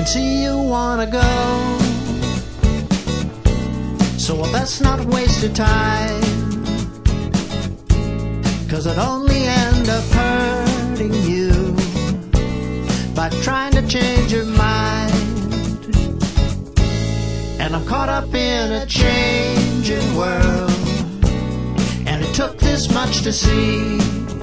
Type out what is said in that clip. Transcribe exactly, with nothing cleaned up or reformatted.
can see you wanna go, so I best not waste your time, 'cause I'd only end up hurting you by trying to change your mind. And I'm caught up in a changing world, and it took this much to see